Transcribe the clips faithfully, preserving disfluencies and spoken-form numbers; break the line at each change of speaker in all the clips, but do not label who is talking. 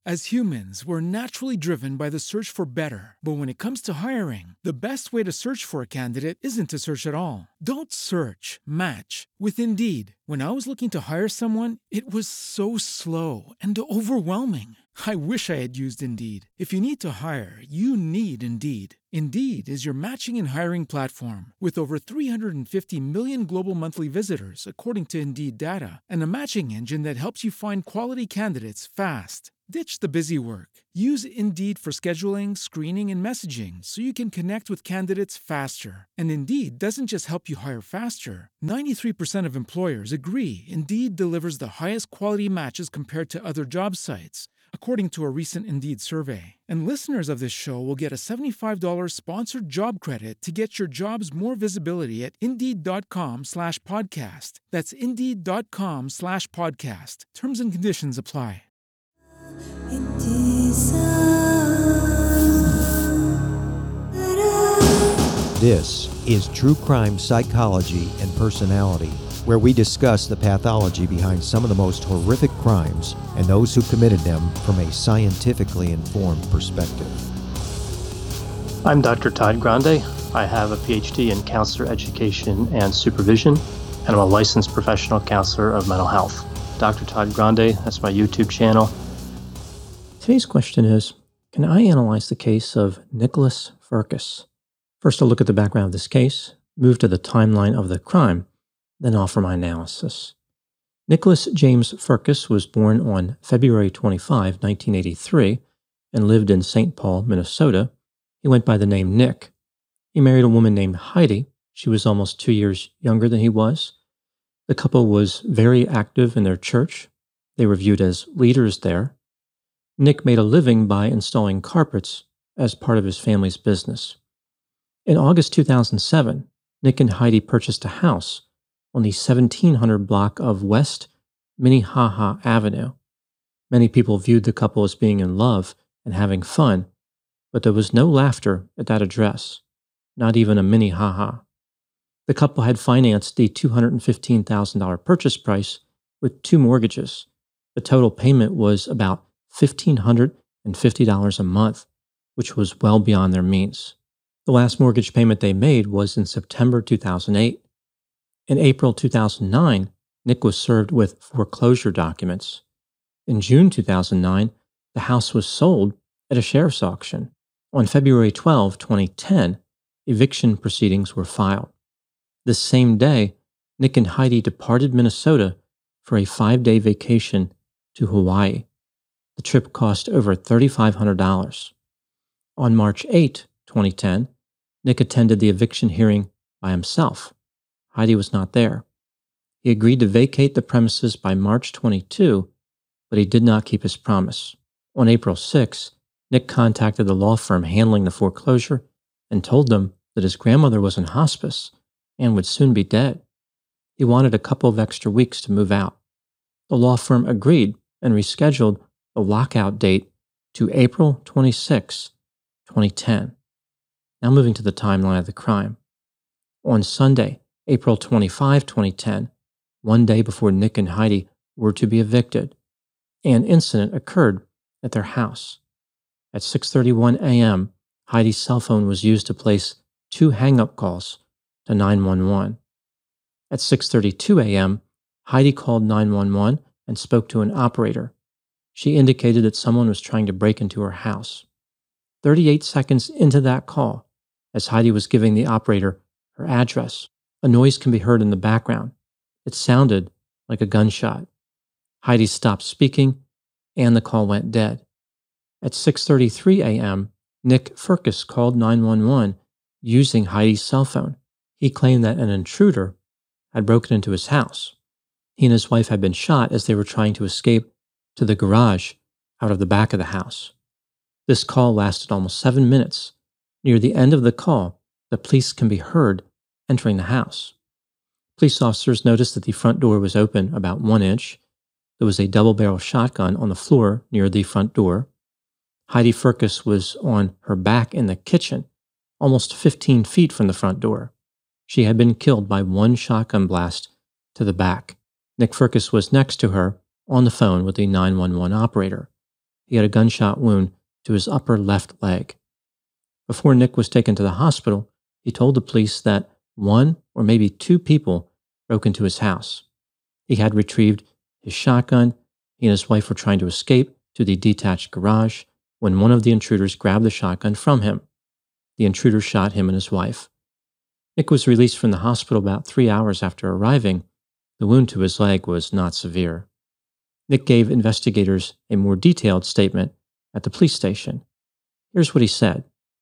As humans, we're naturally driven by the search for better. But when it comes to hiring, the best way to search for a candidate isn't to search at all. Don't search, match with Indeed. When I was looking to hire someone, it was so slow and overwhelming. I wish I had used Indeed. If you need to hire, you need Indeed. Indeed is your matching and hiring platform with over three hundred fifty million global monthly visitors, according to Indeed data, and a matching engine that helps you find quality candidates fast. Ditch the busy work. Use Indeed for scheduling, screening, and messaging so you can connect with candidates faster. And Indeed doesn't just help you hire faster. ninety-three percent of employers agree Indeed delivers the highest quality matches compared to other job sites, according to a recent Indeed survey. And listeners of this show will get a seventy-five dollars sponsored job credit to get your jobs more visibility at Indeed.com slash podcast. That's Indeed.com slash podcast. Terms and conditions apply.
This is True Crime Psychology and Personality, where we discuss the pathology behind some of the most horrific crimes and those who committed them from a scientifically informed perspective.
I'm Doctor Todd Grande. I have a P H D in counselor education and supervision, and I'm a licensed professional counselor of mental health. Doctor Todd Grande, that's my YouTube channel. Today's question is, can I analyze the case of Nicholas Firkus? First, I'll look at the background of this case, move to the timeline of the crime, then offer my analysis. Nicholas James Firkus was born on February twenty-fifth, nineteen eighty-three, and lived in Saint Paul, Minnesota. He went by the name Nick. He married a woman named Heidi. She was almost two years younger than he was. The couple was very active in their church. They were viewed as leaders there. Nick made a living by installing carpets as part of his family's business. In August two thousand seven, Nick and Heidi purchased a house on the seventeen hundred block of West Minnehaha Avenue. Many people viewed the couple as being in love and having fun, but there was no laughter at that address, not even a Minnehaha. The couple had financed the two hundred fifteen thousand dollars purchase price with two mortgages. The total payment was about one thousand five hundred fifty dollars a month, which was well beyond their means. The last mortgage payment they made was in September two thousand eight. In April two thousand nine, Nick was served with foreclosure documents. In June two thousand nine, the house was sold at a sheriff's auction. On February twelfth, twenty ten, eviction proceedings were filed. This same day, Nick and Heidi departed Minnesota for a five-day vacation to Hawaii. The trip cost over three thousand five hundred dollars. On March eighth, twenty ten, Nick attended the eviction hearing by himself. Heidi was not there. He agreed to vacate the premises by March twenty-second, but he did not keep his promise. On April sixth, Nick contacted the law firm handling the foreclosure and told them that his grandmother was in hospice and would soon be dead. He wanted a couple of extra weeks to move out. The law firm agreed and rescheduled the lockout date to April twenty-sixth, twenty ten. Now moving to the timeline of the crime. On Sunday, April twenty-fifth, twenty ten, one day before Nick and Heidi were to be evicted, an incident occurred at their house. At six thirty-one a.m., Heidi's cell phone was used to place two hang-up calls to nine one one. At six thirty-two a.m., Heidi called nine one one and spoke to an operator. She indicated that someone was trying to break into her house. thirty-eight seconds into that call, as Heidi was giving the operator her address, a noise can be heard in the background. It sounded like a gunshot. Heidi stopped speaking, and the call went dead. At six thirty-three a.m., Nick Firkus called nine one one using Heidi's cell phone. He claimed that an intruder had broken into his house. He and his wife had been shot as they were trying to escape to the garage out of the back of the house. This call lasted almost seven minutes. Near the end of the call, the police can be heard entering the house. Police officers noticed that the front door was open about one inch. There was a double-barrel shotgun on the floor near the front door. Heidi Firkus was on her back in the kitchen, almost fifteen feet from the front door. She had been killed by one shotgun blast to the back. Nick Firkus was next to her on the phone with the nine one one operator. he had a gunshot wound to his upper left leg. Before Nick was taken to the hospital, he told the police that one or maybe two people broke into his house. He had retrieved his shotgun. He and his wife were trying to escape to the detached garage when one of the intruders grabbed the shotgun from him. The intruder shot him and his wife. Nick was released from the hospital about three hours after arriving. The wound to his leg was not severe. Nick gave investigators a more detailed statement at the police station. Here's what he said.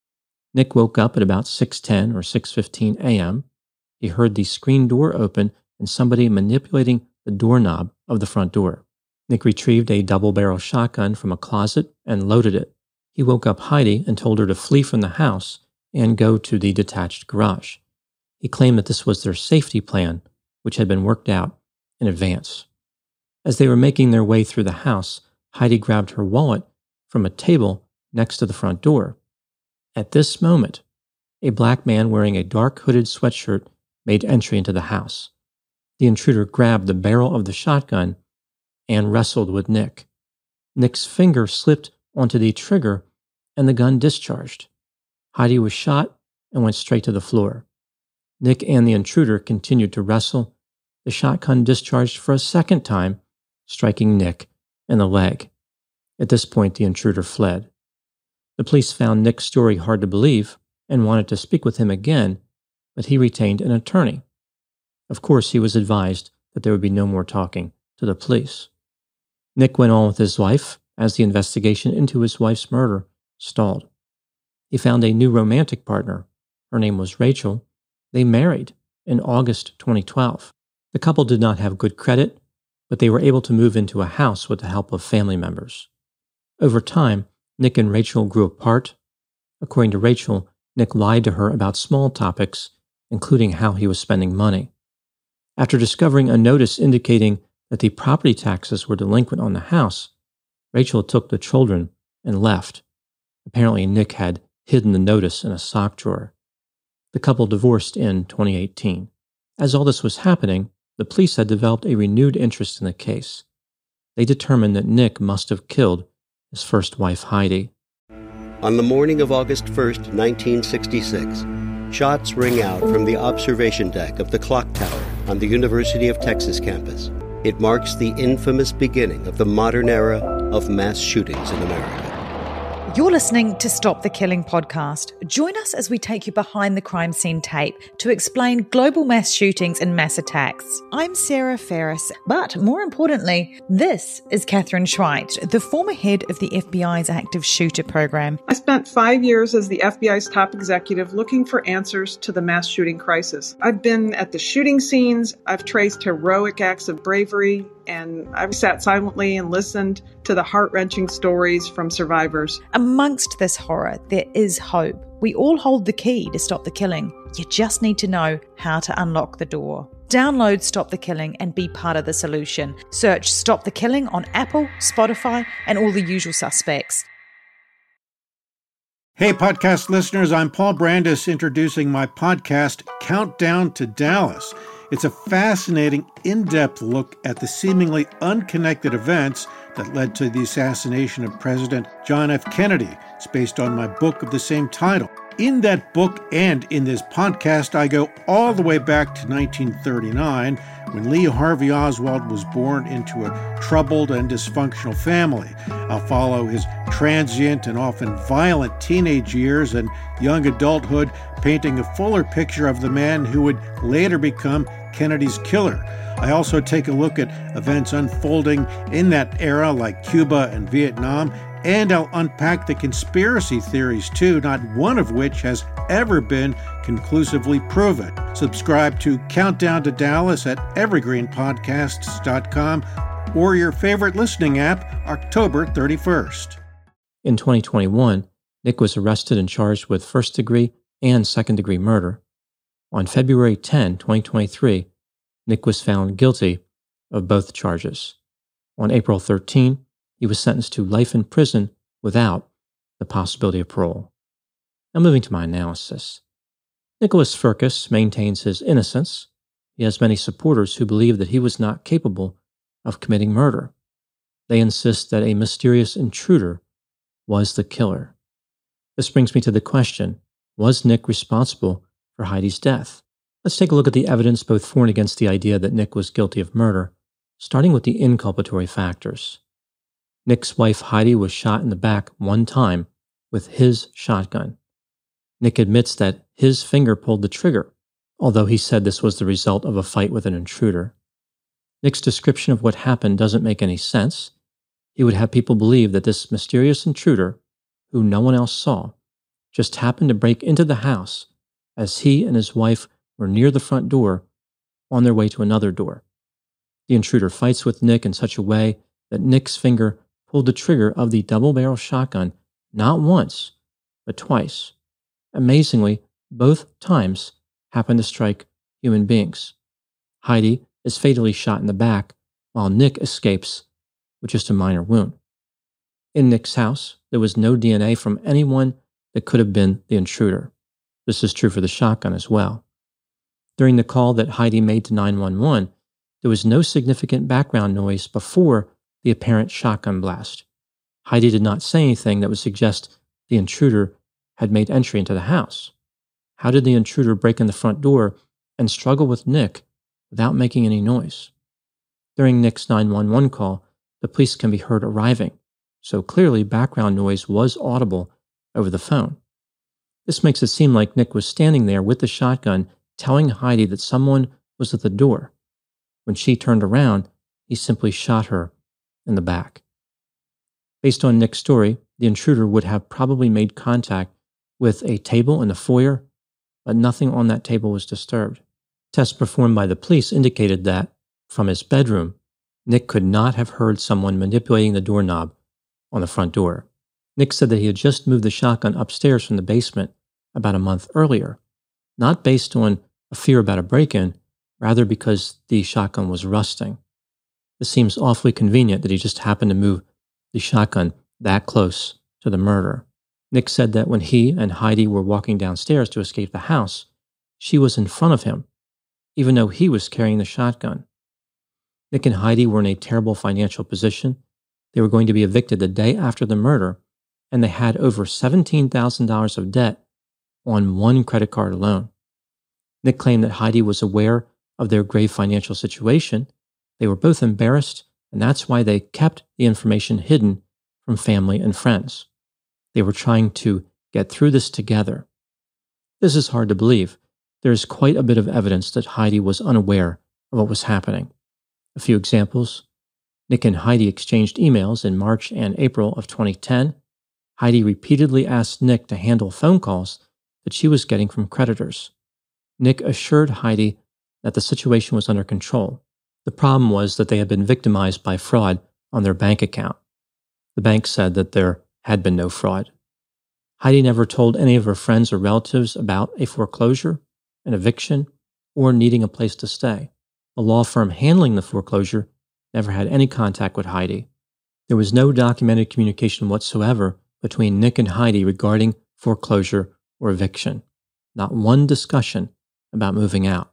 Nick woke up at about six ten or six fifteen a.m. He heard the screen door open and somebody manipulating the doorknob of the front door. Nick retrieved a double-barrel shotgun from a closet and loaded it. He woke up Heidi and told her to flee from the house and go to the detached garage. He claimed that this was their safety plan, which had been worked out in advance. As they were making their way through the house, Heidi grabbed her wallet from a table next to the front door. At this moment, a black man wearing a dark hooded sweatshirt made entry into the house. The intruder grabbed the barrel of the shotgun and wrestled with Nick. Nick's finger slipped onto the trigger and the gun discharged. Heidi was shot and went straight to the floor. Nick and the intruder continued to wrestle. The shotgun discharged for a second time, striking Nick in the leg. At this point, the intruder fled. The police found Nick's story hard to believe and wanted to speak with him again, but he retained an attorney. Of course, he was advised that there would be no more talking to the police. Nick went on with his life as the investigation into his wife's murder stalled. He found a new romantic partner. Her name was Rachel. They married in August twenty twelve. The couple did not have good credit, but they were able to move into a house with the help of family members. Over time, Nick and Rachel grew apart. According to Rachel, Nick lied to her about small topics, including how he was spending money. After discovering a notice indicating that the property taxes were delinquent on the house, Rachel took the children and left. Apparently, Nick had hidden the notice in a sock drawer. The couple divorced in twenty eighteen. As all this was happening, the police had developed a renewed interest in the case. They determined that Nick must have killed his first wife, Heidi.
On the morning of August first, nineteen sixty-six, shots ring out from the observation deck of the clock tower on the University of Texas campus. It marks the infamous beginning of the modern era of mass shootings in America.
You're listening to Stop the Killing podcast. Join us as we take you behind the crime scene tape to explain global mass shootings and mass attacks. I'm Sarah Ferris, but more importantly, this is Catherine Schweit, the former head of the F B I's active shooter program.
I spent five years as the F B I's top executive looking for answers to the mass shooting crisis. I've been at the shooting scenes, I've traced heroic acts of bravery, and I've sat silently and listened to the heart-wrenching stories from survivors.
Amongst this horror, there is hope. We all hold the key to stop the killing. You just need to know how to unlock the door. Download Stop the Killing and be part of the solution. Search Stop the Killing on Apple, Spotify, and all the usual suspects.
Hey, podcast listeners, I'm Paul Brandis introducing my podcast, Countdown to Dallas. It's a fascinating, in-depth look at the seemingly unconnected events that led to the assassination of President John F. Kennedy. It's based on my book of the same title. In that book and in this podcast, I go all the way back to nineteen thirty-nine, when Lee Harvey Oswald was born into a troubled and dysfunctional family. I'll follow his transient and often violent teenage years and young adulthood, painting a fuller picture of the man who would later become Kennedy's killer. I also take a look at events unfolding in that era like Cuba and Vietnam, and I'll unpack the conspiracy theories too, not one of which has ever been conclusively proven. Subscribe to Countdown to Dallas at evergreen podcasts dot com or your favorite listening app, October thirty-first.
In twenty twenty-one, Nick was arrested and charged with first-degree and second-degree murder. On February tenth, twenty twenty-three, Nick was found guilty of both charges. On April thirteenth, he was sentenced to life in prison without the possibility of parole. Now moving to my analysis. Nicholas Firkus maintains his innocence. He has many supporters who believe that he was not capable of committing murder. they insist that a mysterious intruder was the killer. This brings me to the question, was Nick responsible for Heidi's death? Let's take a look at the evidence both for and against the idea that Nick was guilty of murder, starting with the inculpatory factors. Nick's wife Heidi was shot in the back one time with his shotgun. Nick admits that his finger pulled the trigger, although he said this was the result of a fight with an intruder. Nick's description of what happened doesn't make any sense. He would have people believe that this mysterious intruder, who no one else saw, just happened to break into the house as he and his wife were near the front door on their way to another door. The intruder fights with Nick in such a way that Nick's finger pulled the trigger of the double-barrel shotgun not once, but twice. Amazingly, both times happened to strike human beings. Heidi is fatally shot in the back, while Nick escapes with just a minor wound. In Nick's house, there was no D N A from anyone that could have been the intruder. This is true for the shotgun as well. During the call that Heidi made to nine one one, there was no significant background noise before the apparent shotgun blast. Heidi did not say anything that would suggest the intruder had made entry into the house. How did the intruder break in the front door and struggle with Nick without making any noise? During Nick's nine one one call, the police can be heard arriving, so clearly background noise was audible over the phone. This makes it seem like Nick was standing there with the shotgun telling Heidi that someone was at the door. When she turned around, he simply shot her in the back. Based on Nick's story, the intruder would have probably made contact with a table in the foyer, but nothing on that table was disturbed. Tests performed by the police indicated that, from his bedroom, Nick could not have heard someone manipulating the doorknob on the front door. Nick said that he had just moved the shotgun upstairs from the basement about a month earlier, not based on a fear about a break-in, rather because the shotgun was rusting. It seems awfully convenient that he just happened to move the shotgun that close to the murder. Nick said that when he and Heidi were walking downstairs to escape the house, she was in front of him, even though he was carrying the shotgun. Nick and Heidi were in a terrible financial position. They were going to be evicted the day after the murder, and they had over seventeen thousand dollars of debt on one credit card alone. Nick claimed that Heidi was aware of their grave financial situation. They were both embarrassed, and that's why they kept the information hidden from family and friends. They were trying to get through this together. This is hard to believe. There is quite a bit of evidence that Heidi was unaware of what was happening. A few examples. Nick and Heidi exchanged emails in March and April of twenty ten. Heidi repeatedly asked Nick to handle phone calls that she was getting from creditors. Nick assured Heidi that the situation was under control. The problem was that they had been victimized by fraud on their bank account. The bank said that there had been no fraud. Heidi never told any of her friends or relatives about a foreclosure, an eviction, or needing a place to stay. The law firm handling the foreclosure never had any contact with Heidi. There was no documented communication whatsoever between Nick and Heidi regarding foreclosure or eviction. Not one discussion about moving out.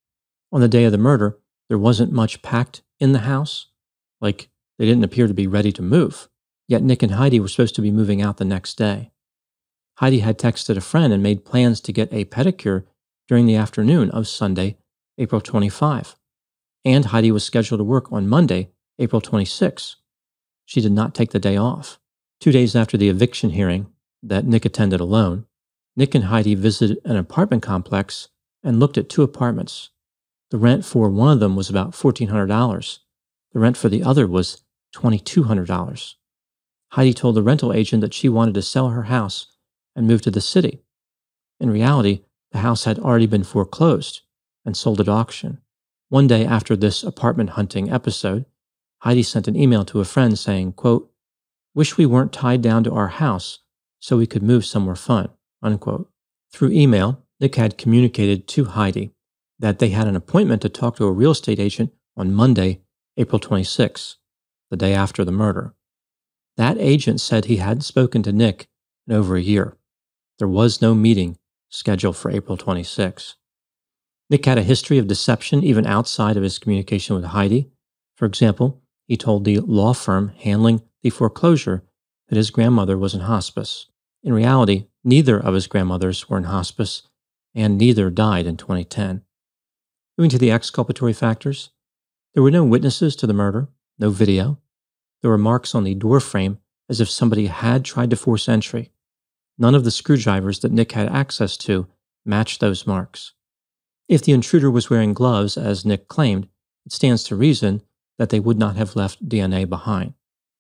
On the day of the murder, there wasn't much packed in the house, like they didn't appear to be ready to move. Yet Nick and Heidi were supposed to be moving out the next day. Heidi had texted a friend and made plans to get a pedicure during the afternoon of Sunday, April twenty-fifth. And Heidi was scheduled to work on Monday, April twenty-sixth. She did not take the day off. Two days after the eviction hearing that Nick attended alone, Nick and Heidi visited an apartment complex and looked at two apartments. The rent for one of them was about fourteen hundred dollars. The rent for the other was twenty-two hundred dollars. Heidi told the rental agent that she wanted to sell her house and move to the city. In reality, the house had already been foreclosed and sold at auction. One day after this apartment hunting episode, Heidi sent an email to a friend saying, quote, "Wish we weren't tied down to our house so we could move somewhere fun," unquote. Through email, Nick had communicated to Heidi that they had an appointment to talk to a real estate agent on Monday, April twenty-sixth, the day after the murder. That agent said he hadn't spoken to Nick in over a year. There was no meeting scheduled for April twenty-sixth. Nick had a history of deception even outside of his communication with Heidi. For example,
he told the law firm handling the foreclosure that his grandmother was in hospice. In reality, neither of his grandmothers were in hospice, and neither died in twenty ten. Moving to the exculpatory factors, there were no witnesses to the murder, no video. There were marks on the door frame as if somebody had tried to force entry. None of the screwdrivers that Nick had access to matched those marks. If the intruder was wearing gloves, as Nick claimed, it stands to reason that they would not have left D N A behind.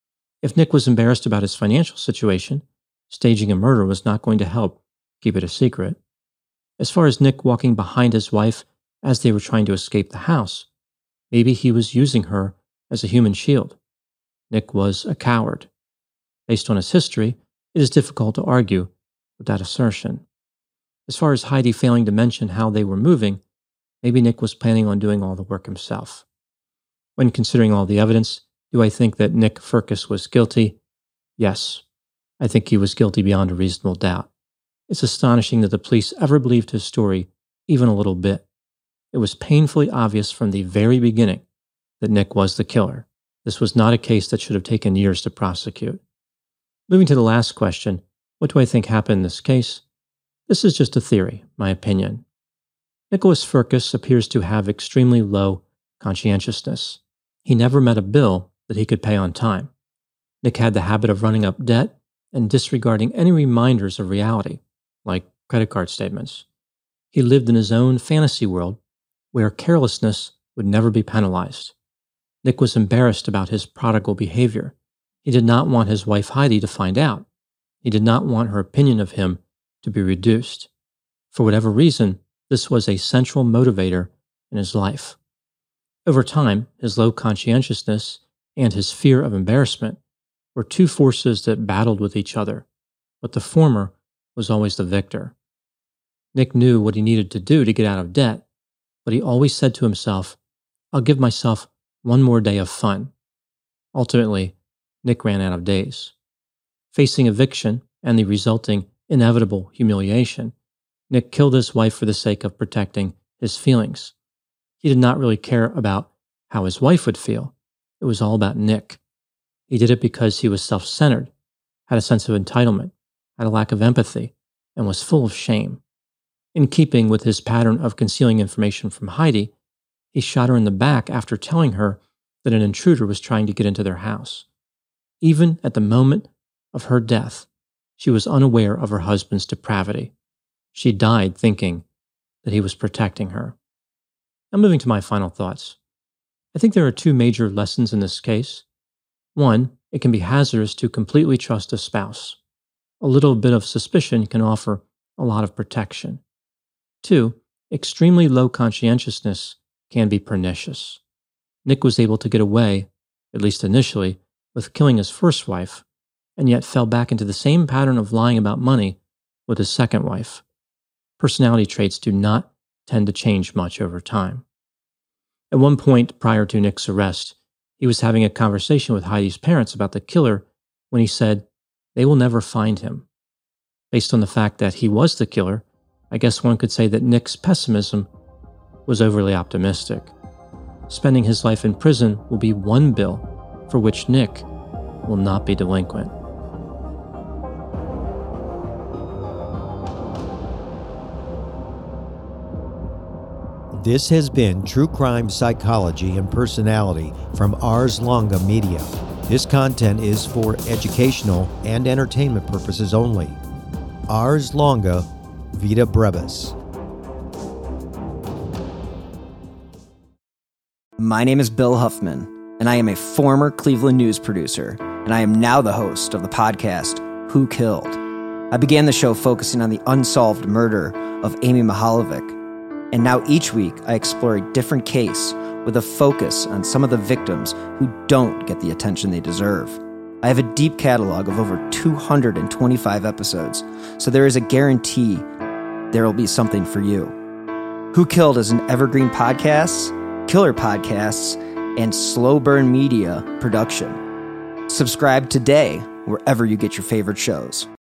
If Nick was embarrassed about his financial situation, staging a murder was not going to help keep it a secret. As far as Nick walking behind his wife as they were trying to escape the house, maybe he was using her as a human shield. Nick was a coward. Based on his history, it is difficult to argue with that assertion. As far as Heidi failing to mention how they were moving, maybe Nick was planning on doing all the work himself. When considering all the evidence, do I think that Nick Firkus was guilty? Yes. I think he was guilty beyond a reasonable doubt. It's astonishing that the police ever believed his story, even a little bit. It was painfully obvious from the very beginning that Nick was the killer. This was not a case that should have taken years to prosecute. Moving to the last question, what do I think happened in this case? This is just a theory, my opinion. Nicholas Firkus appears to have extremely low conscientiousness. He never met a bill that he could pay on time. Nick had the habit of running up debt and disregarding any reminders of reality, like credit card statements. He lived in his own fantasy world where carelessness would never be penalized. Nick was embarrassed about his prodigal behavior. He did not want his wife Heidi to find out. He did not want her opinion of him to be reduced. For whatever reason, this was a central motivator in his life. Over time, his low conscientiousness and his fear of embarrassment were two forces that battled with each other, but the former was always the victor. Nick knew what he needed to do to get out of debt, but he always said to himself, "I'll give myself one more day of fun." Ultimately, Nick ran out of days. Facing eviction and the resulting inevitable humiliation, Nick killed his wife for the sake of protecting his feelings. He did not really care about how his wife would feel. It was all about Nick. He did it because he was self-centered, had a sense of entitlement, had a lack of empathy, and was full of shame. In keeping with his pattern of concealing information from Heidi, he shot her in the back after telling her that an intruder was trying to get into their house. Even at the moment of her death, she was unaware of her husband's depravity. She died thinking that he was protecting her. Now moving to my final thoughts. I think there are two major lessons in this case. One, it can be hazardous to completely trust a spouse. A little bit of suspicion can offer a lot of protection. Two, extremely low conscientiousness can be pernicious. Nick was able to get away, at least initially, with killing his first wife, and yet fell back into the same pattern of lying about money with his second wife. Personality traits do not tend to change much over time. At one point prior to Nick's arrest, he was having a conversation with Heidi's parents about the killer when he said, "They will never find him." Based on the fact that he was the killer, I guess one could say that Nick's pessimism was overly optimistic. Spending his life in prison will be one bill for which Nick will not be delinquent.
This has been True Crime Psychology and Personality from Ars Longa Media. This content is for educational and entertainment purposes only. Ars Longa Vita Brevis.
My name is Bill Huffman, and I am a former Cleveland news producer, and I am now the host of the podcast, Who Killed? I began the show focusing on the unsolved murder of Amy Mihaljevic, and now each week I explore a different case with a focus on some of the victims who don't get the attention they deserve. I have a deep catalog of over two hundred twenty-five episodes, so there is a guarantee there will be something for you. Who Killed is an evergreen podcasts, killer podcasts, and slow burn media production. Subscribe today wherever you get your favorite shows.